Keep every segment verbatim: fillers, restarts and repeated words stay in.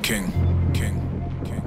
King, King, King.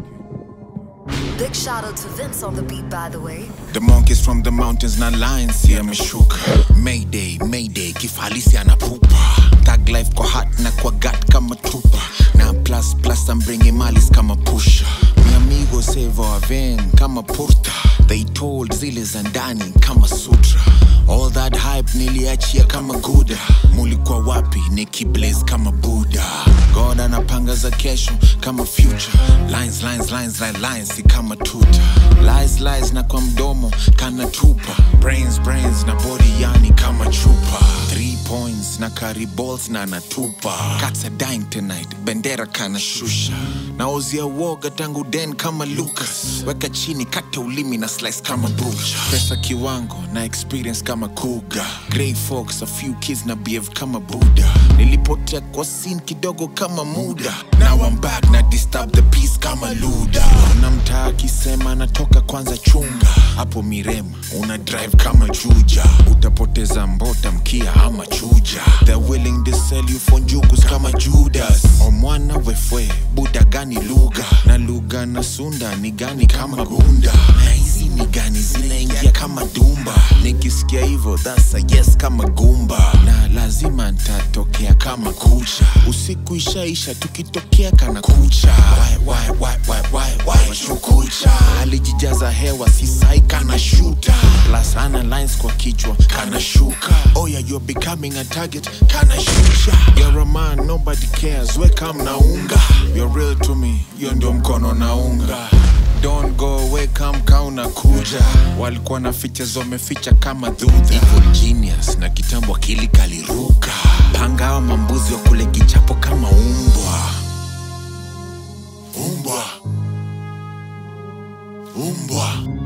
Big shout out to Vince on the beat, by the way. The monkeys from the mountains na lions here ameshuka. Mayday, mayday, kifalisi anapupa. Tag life kwa hat na kwa gut kama tupa. Na plus plus I'm bringing malis kama pusha. Mi amigo save our vein kama porta. They told zile za ndani kama sutra. All that hype niliachia kama Guda. Mulikuwa wapi Nikki Blaze kama Buddha. God anapanga za kesho kama future. Lines, lines, lines, lines, lines si kama tuta. Lies, lies na kwa mdomo kana tupa. Brains, brains na body yani kama chupa. Three points na carry balls na natupa. Cats are dying tonight, bendera kana shusha. Naozia woga tangu den kama Lucas. Weka chini kata ulimi na slice kama butcher. Pesa kiwango na experience kama Kuga. Grey Fox, a few kids na behave kama Buddha. Nilipotea kwa scene kidogo kama muda. Now I'm back na disturb the peace kama Luda. Una mtaa kisema natoka kwanza chunga. Hapo Mirema, una drive kama Juja. Utapoteza mbota mkia ama chuja. They're willing to sell you for njugus kama Judas. Omwana wefwe, Buddha gani lugha. Na lugha na sunda ni gani kama gunda. Na hizi ni gani zinaingia kama dumba. Nikisikia hivyo that's a yes kama gumba. Na lazima nitatokea kama kucha. Usiku ishaisha tukitokea kana kucha. Why, why, why, why, why, why, shukucha. Alijijaza hewa sisai kana shoota. Plus ana lines kwa kichwa kana shuka. Oh yeah, you're becoming a target kana shusha. You're a man, nobody cares, weka mnaunga. You're real to me, you're ndio mkono na unga. Don't go away, come kauna kuja. Walikuwa na features wameficha kama dhudha. Evil genius na kitambo akili kaliruka. Panga wa mambuzi wa kule kichapo kama umbwa. Umbwa Umbwa